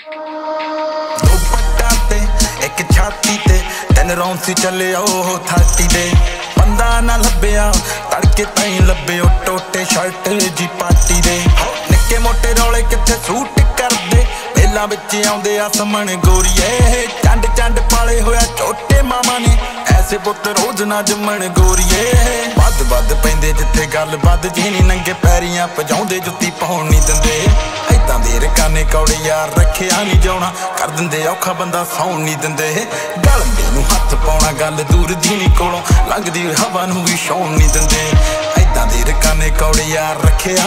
दुपट्टा ते एक छाती ते 3 रौंसी चले ओ 30 दे बंदा ना लभ्या तड़के ताई लभे ओ टोटे शर्ट जी पार्टी दे निक्के मोटे रौले किथे सूट करदे मेला विच आउंदे आ समण गोरीए चंड चंड पाले होया छोटे मामा ने ऐसे पुत रोज ना जमण गोरीए ਵੱਧ ਵੱਧ ਪੈਂਦੇ ਜਿੱਥੇ ਗੱਲ ਵੱਧ ਜੀ ਨੀ ਨੰਗੇ ਪੈਰੀਆਂ ਭਜਾਉਂਦੇ ਜੁੱਤੀ ਪਾਉਣ ਨਹੀਂ ਦਿੰਦੇ ਐਦਾਂ ਦੇ ਰਕਾਨੇ ਕੌੜੇ ਯਾਰ ਰੱਖਿਆ ਨਹੀਂ ਜਾਉਣਾ ਕਰ ਦਿੰਦੇ ਔਖਾ ਬੰਦਾ ਸੌਣ ਨਹੀਂ ਦਿੰਦੇ ਗਲਮੇ ਨੂੰ ਹੱਥ ਪਾਉਣਾ ਗੱਲ ਦੂਰ ਦੀ ਨੀ ਕੋਲੋਂ ਲੰਘਦੀ ਹਵਾ ਨੂੰ ਵੀ ਛੋਣ ਨਹੀਂ ਦਿੰਦੇ ਐਦਾਂ ਦੇ ਰਕਾਨੇ ਕੌੜੇ ਯਾਰ ਰੱਖਿਆ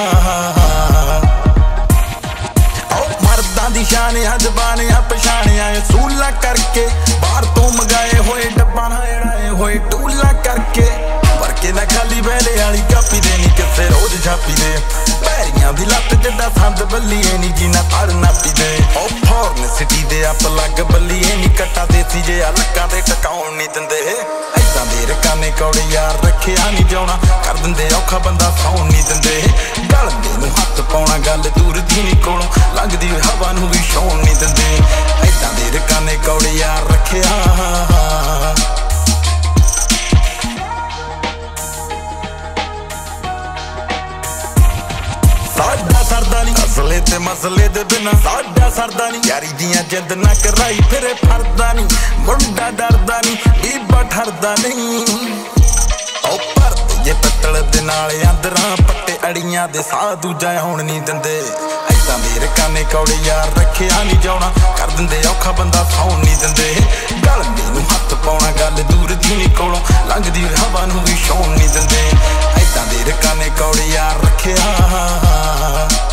ਮਰਦਾਂ ਦੀ ਸ਼ਾਨ ਆ ਜ਼ਬਾਨ ਆ ਪਛਾਣਿਆ ਸੂਲਾ ਕਰਕੇ ਬਾਹਰ ਤੋਂ ਮੰਗਾਏ ਹੋਏ ਡੱਬਾ ਨਾ ਏੜਾਏ ਹੋਏ ਟੂਲਾ ਕਰਕੇ ਵਰਕੇ ਨਾ ਖਾਲੀ ਬੈਲੇ ਵਾਲੀ ਕਾਪੀ ਦੇ ਨੀ ਕਿਸੇ ਰੋਜ਼ ਛਾਪੀ ਦੇ ਪੈਰੀਆਂ ਦੀ ਲੱਤ ਜਿੱਡਾ ਸੰਦ ਬੱਲੀਏ ਨੀ ਜੀਨਾ ਤੜ ਨਾਪੀ ਦੇ ਉਹ ਫੋਰਨ ਸਿਟੀ ਦੇ ਆ ਪਲੱਗ ਬੱਲੀਏ ਨੀ ਕੱਟਾ ਦੇਸੀ ਜੇ ਆ ਲੱਕਾਂ ਤੇ ਟਿਕਾਉਣ ਨਹੀਂ ਦਿੰਦੇ ਐਦਾਂ ਦੇ ਰਕਾਨੇ ਕੌੜੇ ਯਾਰ ਰੱਖਿਆ ਨਹੀਂ ਜਾਉਣਾ ਕਰ ਦਿੰਦੇ ਔਖਾ ਬੰਦਾ ਸੌਣ ਨਹੀਂ ਦਿੰਦੇ ਗਲਮੇ ਨੂੰ ਹੱਥ ਪਾਉਣਾ ਗੱਲ ਦੂਰ ਦੀ ਨੀ ਕੋਲੋਂ ਲੰਘਦੀ ਹਵਾ ਨੂੰ ਵੀ ਛੋਣ ਨਹੀਂ ਦਿੰਦੇ ਐਦਾਂ ਦੇ ਰਕਾਨੇ ਕੌੜੇ ਯਾਰ ਰੱਖਿਆ ਸਾਡਾ ਸਰਦਾ ਨੀ ਅਸਲੇ ਤੇ ਮਸਲੇ ਦੇ ਬਿਨਾ ਸਾਡਾ ਸਰਦਾ ਨੀ ਯਾਰੀ ਦੀਆਂ ਜਿੰਦ ਨਾ ਕਰਾਈ ਫਿਰੇ ਫਰਦਾ ਨੀ ਮੁੰਡਾ ਡਰਦਾ ਨੀ ਬੀਬਾ ਠਰਦਾ ਨਹੀਂ ਉਹ ਭਰਦੇ ਜੇ ਪੱਤਲ ਦੇ ਨਾਲ ਅੰਦਰਾਂ ਪੱਟੇ ਅੜੀਆਂ ਦੇ ਸਾਹ ਦੂਜਾ ਆਉਣ ਨਹੀਂ ਦਿੰਦੇ ਐਦਾਂ ਦੇ ਰਕਾਨੇ ਕੌੜੇ ਯਾਰ ਰੱਖਿਆ ਨਹੀਂ ਜਾਉਣਾ ਕਰ ਦਿੰਦੇ ਔਖਾ ਬੰਦਾ ਸੌਣ ਨਹੀਂ ਦਿੰਦੇ ਗਲਮੇ ਨੂੰ ਹੱਥ ਪਾਉਣਾ ਗੱਲ ਦੂਰ ਦੀ ਨੀ ਕੋਲੋਂ ਲੰਘਦੀ ਹਵਾ ਨੂੰ ਵੀ ਛੋਣ ਨਹੀਂ ਦਿੰਦੇ ਐਦਾਂ ਦੇ ਰਕਾਨੇ ਕੌੜੇ ਯਾਰ ਰੱਖਿਆ